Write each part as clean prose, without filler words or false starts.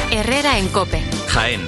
Herrera en COPE. Jaén.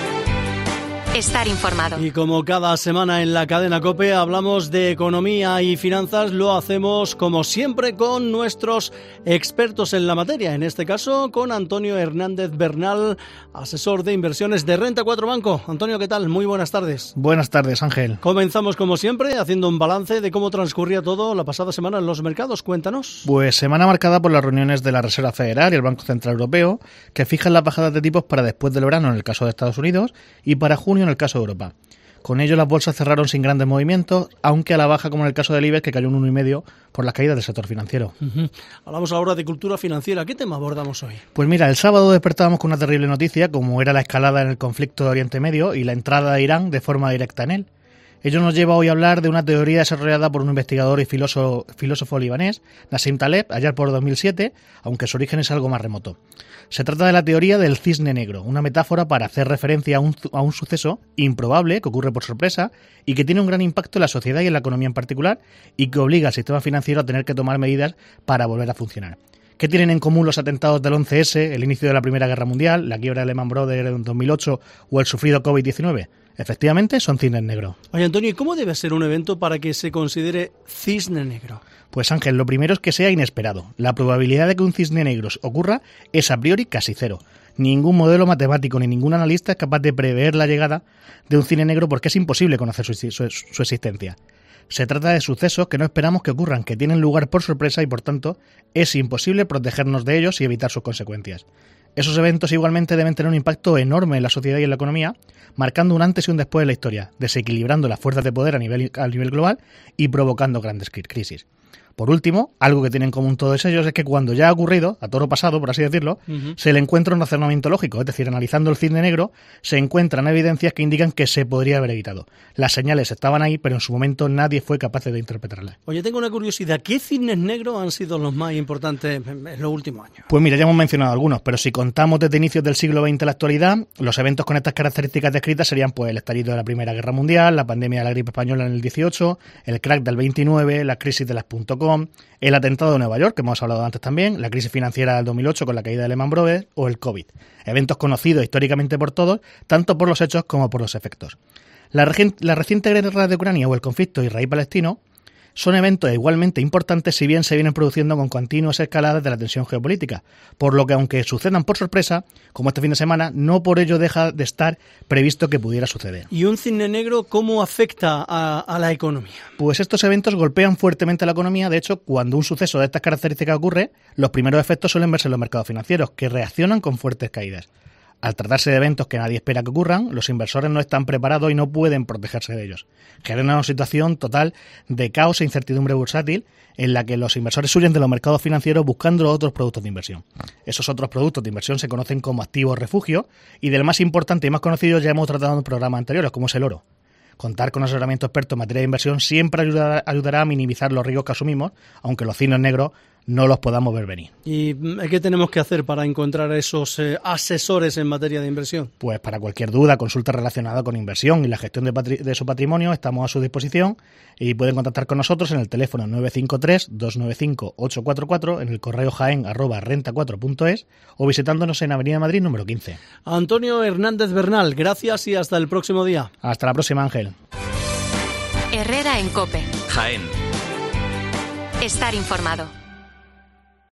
Estar informado. Y como cada semana en la cadena COPE hablamos de economía y finanzas, lo hacemos como siempre con nuestros expertos en la materia. En este caso con Antonio Hernández Bernal, asesor de inversiones de Renta 4 Banco. Antonio, ¿qué tal? Muy buenas tardes. Buenas tardes, Ángel. Comenzamos como siempre haciendo un balance de cómo transcurría todo la pasada semana en los mercados. Cuéntanos. Pues semana marcada por las reuniones de la Reserva Federal y el Banco Central Europeo, que fijan las bajadas de tipos para después del verano en el caso de Estados Unidos y para junio en el caso de Europa. Con ello las bolsas cerraron sin grandes movimientos, aunque a la baja como en el caso del IBEX, que cayó un 1,5% por las caídas del sector financiero. Hablamos ahora de cultura financiera. ¿Qué tema abordamos hoy? Pues mira, el sábado despertábamos con una terrible noticia, como era la escalada en el conflicto de Oriente Medio y la entrada de Irán de forma directa en él. Ello nos lleva hoy a hablar de una teoría desarrollada por un investigador y filósofo libanés, Nassim Taleb, allá por 2007, aunque su origen es algo más remoto. Se trata de la teoría del cisne negro, una metáfora para hacer referencia a un suceso improbable que ocurre por sorpresa y que tiene un gran impacto en la sociedad y en la economía en particular y que obliga al sistema financiero a tener que tomar medidas para volver a funcionar. ¿Qué tienen en común los atentados del 11S, el inicio de la Primera Guerra Mundial, la quiebra de Lehman Brothers en 2008 o el sufrido COVID-19? Efectivamente, son cisnes negros. Oye, Antonio, ¿y cómo debe ser un evento para que se considere cisne negro? Pues Ángel, lo primero es que sea inesperado. La probabilidad de que un cisne negro ocurra es a priori casi cero. Ningún modelo matemático ni ningún analista es capaz de prever la llegada de un cisne negro porque es imposible conocer su existencia. Se trata de sucesos que no esperamos que ocurran, que tienen lugar por sorpresa y, por tanto, es imposible protegernos de ellos y evitar sus consecuencias. Esos eventos igualmente deben tener un impacto enorme en la sociedad y en la economía, marcando un antes y un después de la historia, desequilibrando las fuerzas de poder a nivel global y provocando grandes crisis. Por último, algo que tienen en común todos ellos es que cuando ya ha ocurrido, a toro pasado, por así decirlo, se le encuentra un razonamiento lógico, es decir, analizando el cisne negro, se encuentran evidencias que indican que se podría haber evitado. Las señales estaban ahí, pero en su momento nadie fue capaz de interpretarlas. Oye, tengo una curiosidad. ¿Qué cisnes negros han sido los más importantes en los últimos años? Pues mira, ya hemos mencionado algunos, pero si contamos desde inicios del siglo XX a la actualidad, los eventos con estas características descritas serían pues el estallido de la Primera Guerra Mundial, la pandemia de la gripe española en el 18, el crack del 29, la crisis de las .com, el atentado de Nueva York, que hemos hablado antes también, la crisis financiera del 2008 con la caída de Lehman Brothers o el COVID. Eventos conocidos históricamente por todos, tanto por los hechos como por los efectos. La reciente guerra de Ucrania o el conflicto israelí-palestino son eventos igualmente importantes si bien se vienen produciendo con continuas escaladas de la tensión geopolítica, por lo que aunque sucedan por sorpresa, como este fin de semana, no por ello deja de estar previsto que pudiera suceder. ¿Y un cisne negro cómo afecta a la economía? Pues estos eventos golpean fuertemente a la economía. De hecho, cuando un suceso de estas características ocurre, los primeros efectos suelen verse en los mercados financieros, que reaccionan con fuertes caídas. Al tratarse de eventos que nadie espera que ocurran, los inversores no están preparados y no pueden protegerse de ellos. Genera una situación total de caos e incertidumbre bursátil en la que los inversores huyen de los mercados financieros buscando otros productos de inversión. Esos otros productos de inversión se conocen como activos refugio y del más importante y más conocido ya hemos tratado en programas anteriores, como es el oro. Contar con asesoramiento experto en materia de inversión siempre ayudará a minimizar los riesgos que asumimos, aunque los cisnes negros no los podamos ver venir. ¿Y qué tenemos que hacer para encontrar a esos asesores en materia de inversión? Pues para cualquier duda, consulta relacionada con inversión y la gestión de su patrimonio, estamos a su disposición y pueden contactar con nosotros en el teléfono 953-295-844, en el correo jaen@renta4.es o visitándonos en Avenida Madrid número 15. Antonio Hernández Bernal, gracias y hasta el próximo día. Hasta la próxima, Ángel. Herrera en COPE. Jaén. Estar informado.